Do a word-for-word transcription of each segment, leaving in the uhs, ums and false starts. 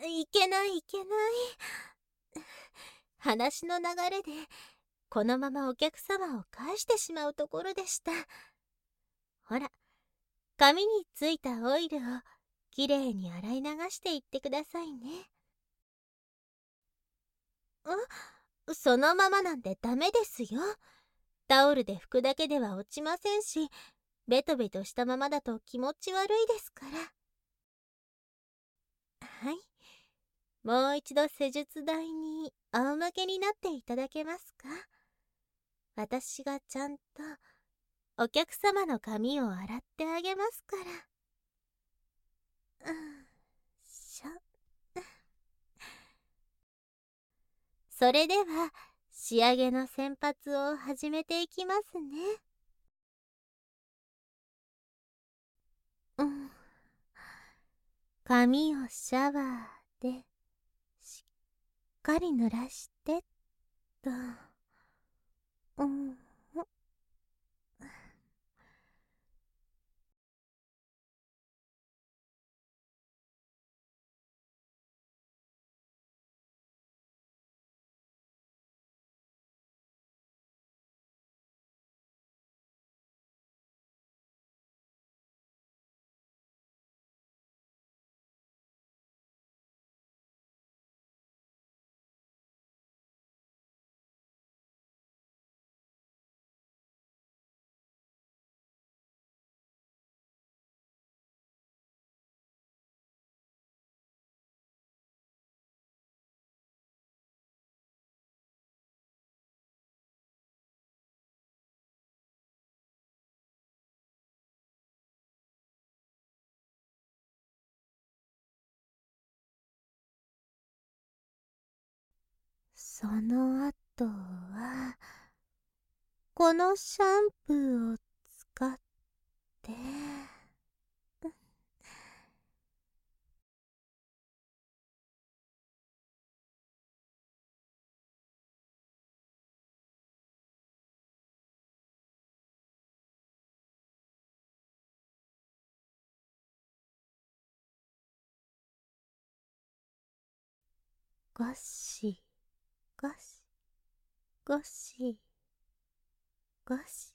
いけないいけない。話の流れでこのままお客様を返してしまうところでした。ほら、髪についたオイルをきれいに洗い流していってくださいね。んそのままなんてダメですよ。タオルで拭くだけでは落ちませんし、ベトベトしたままだと気持ち悪いですから。はい。もう一度施術台に仰向けになっていただけますか？私がちゃんとお客様の髪を洗ってあげますから。うん、しょ。それでは仕上げの洗髪を始めていきますね。うん、髪をシャワーでしっかり濡らしてっと。うん、その後はこのシャンプーを使ってゴシゴシゴシゴシ。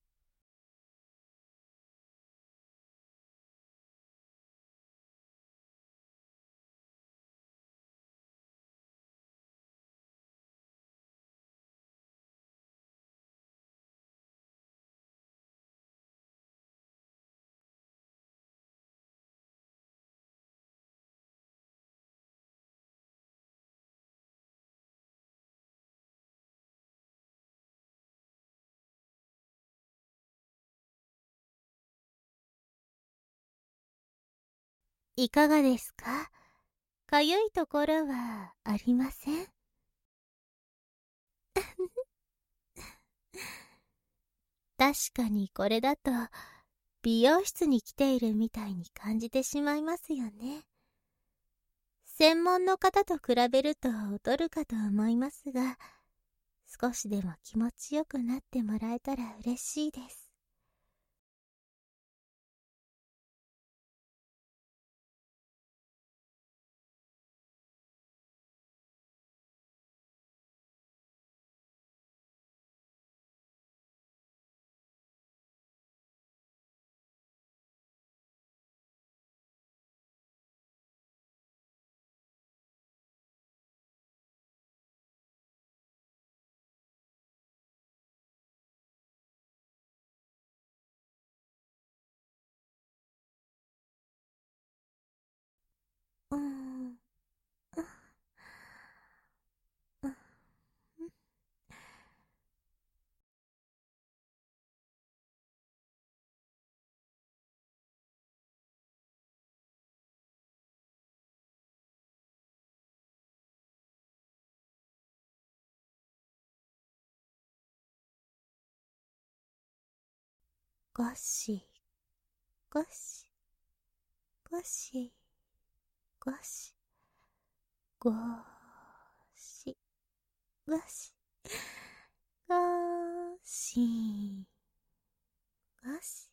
いかがですか？かゆいところはありません？確かにこれだと美容室に来ているみたいに感じてしまいますよね。専門の方と比べると劣るかと思いますが、少しでも気持ちよくなってもらえたら嬉しいです。うーん、うん、ゴシゴシゴシゴシゴシゴシゴシゴシ。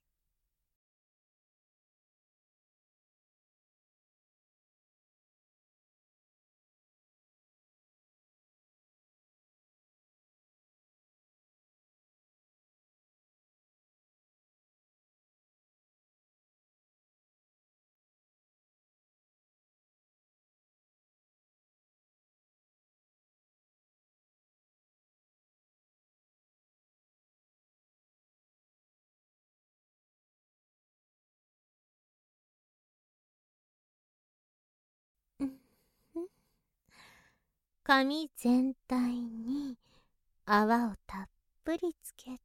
髪全体に泡をたっぷりつけて、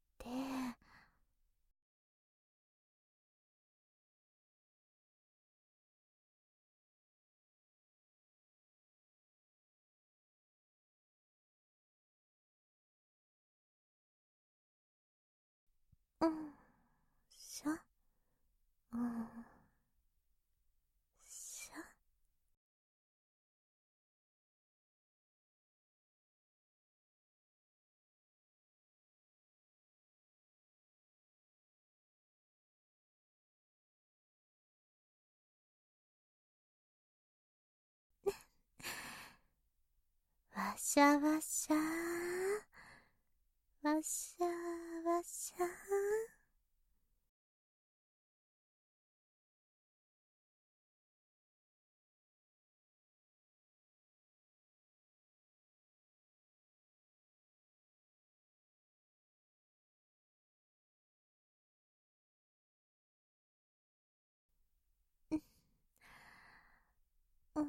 うんしょ、うんしょ。わしゃわしゃー、わしゃわしゃー。うん、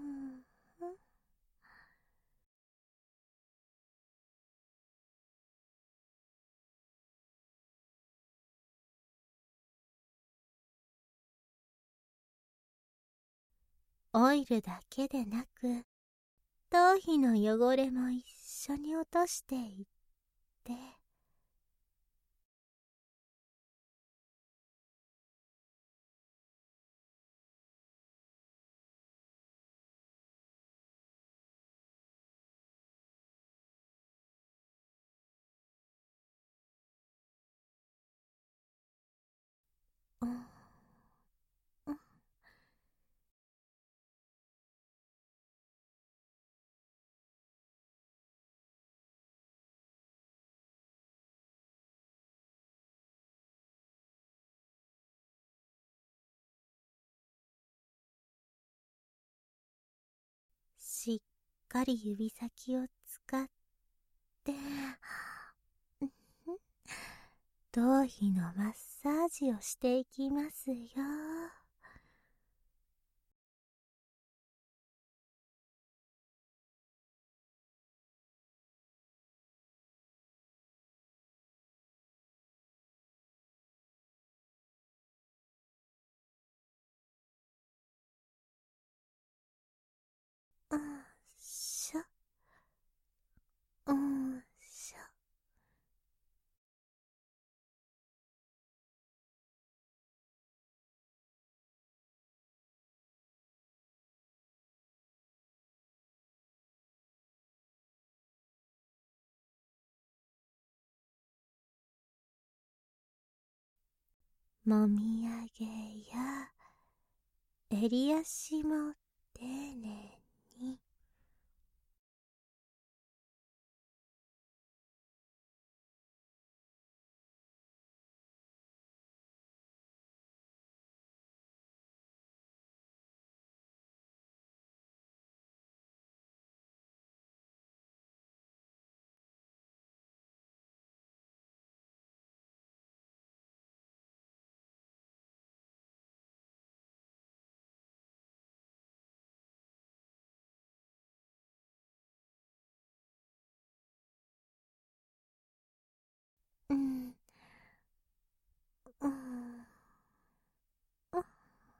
オイルだけでなく、頭皮の汚れも一緒に落としていって、うん、うん、しっかり指先を使って、うん、頭皮のマッサージをしていきますよ。うんしょ、うんしょ。もみあげや襟足も丁寧に。うん、うん、うん。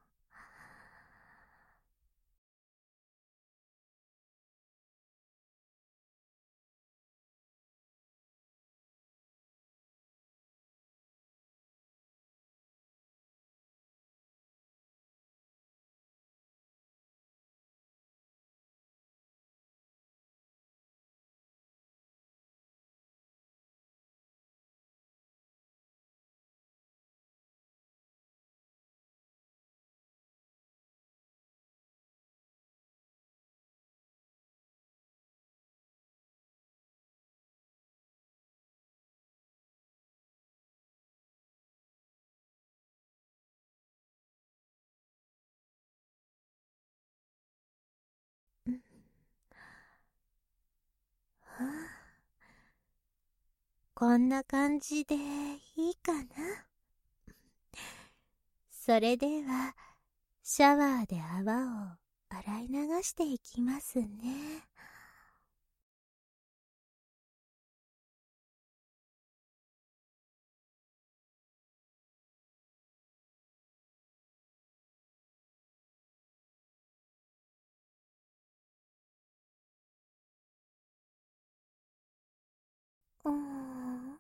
こんな感じでいいかな。それでは、シャワーで泡を洗い流していきますね。 うーん。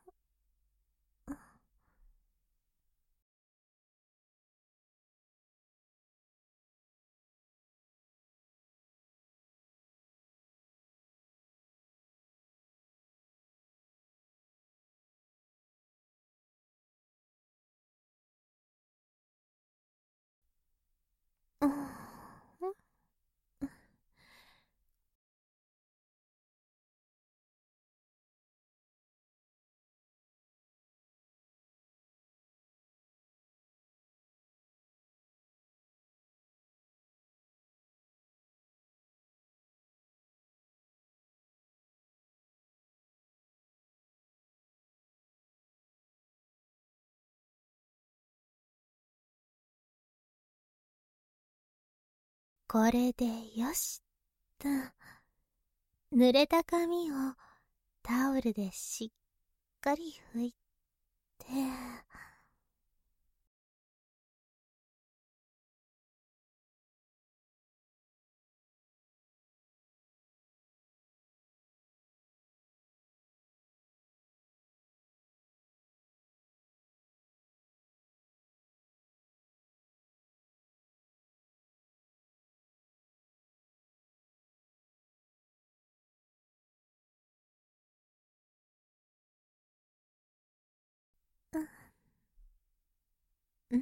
うーん。これでよしと。濡れた髪をタオルでしっかり拭いて。うん。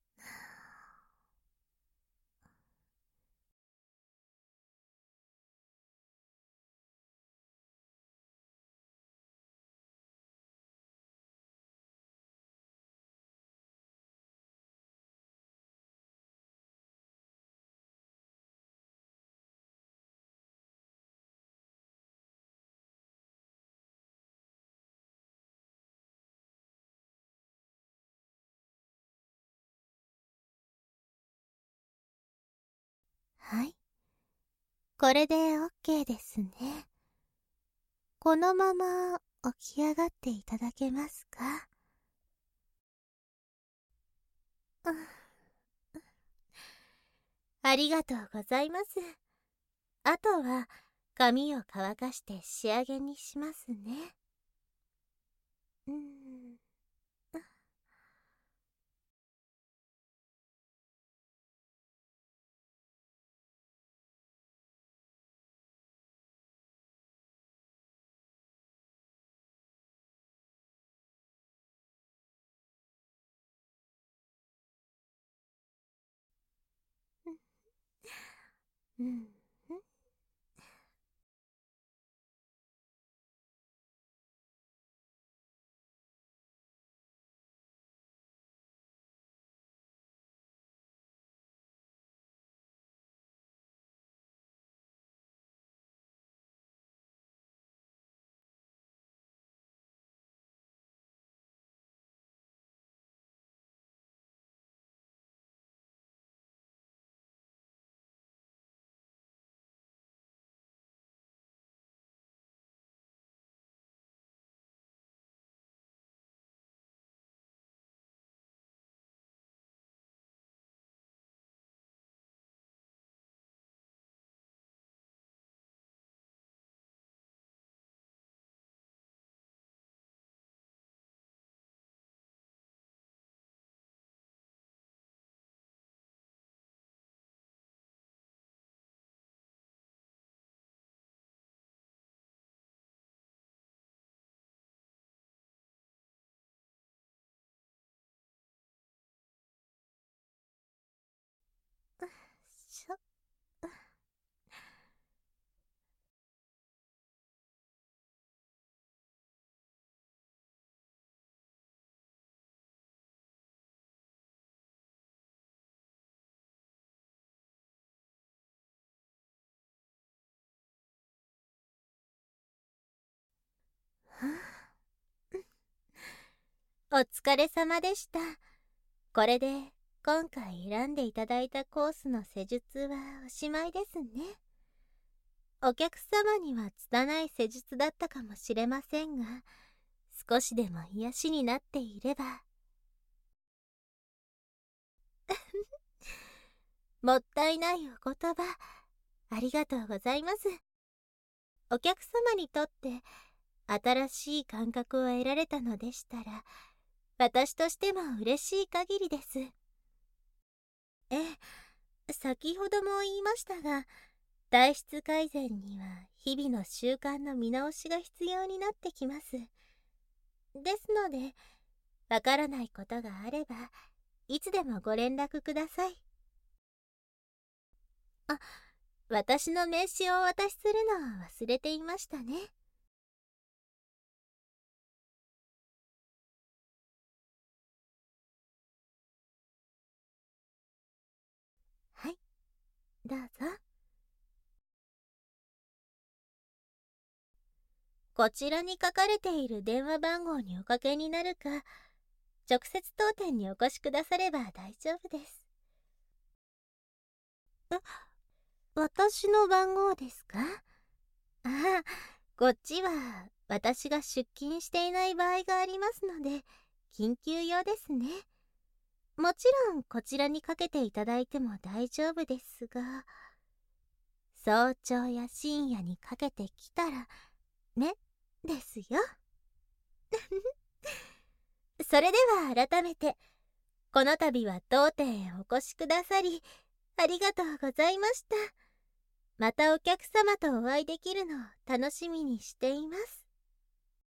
はい。これで オーケー ですね。このまま起き上がっていただけますか？うん。ありがとうございます。あとは髪を乾かして仕上げにしますね。うん。うん。しょ。お疲れ様でした。これで今回選んでいただいたコースの施術はおしまいですね。お客様には拙い施術だったかもしれませんが、少しでも癒しになっていれば。もったいないお言葉、ありがとうございます。お客様にとって新しい感覚を得られたのでしたら、私としても嬉しい限りです。ええ、先ほども言いましたが、体質改善には日々の習慣の見直しが必要になってきます。ですので、わからないことがあれば、いつでもご連絡ください。あ、私の名刺をお渡しするのを忘れていましたね。はい、どうぞ。こちらに書かれている電話番号におかけになるか、直接当店にお越しくだされば大丈夫です。え、私の番号ですか？ああ、こっちは私が出勤していない場合がありますので、緊急用ですね。もちろんこちらにかけていただいても大丈夫ですが、早朝や深夜にかけてきたら、ね、ですよ。それでは改めて、この度は当店へお越しくださり、ありがとうございました。またお客様とお会いできるのを楽しみにしています。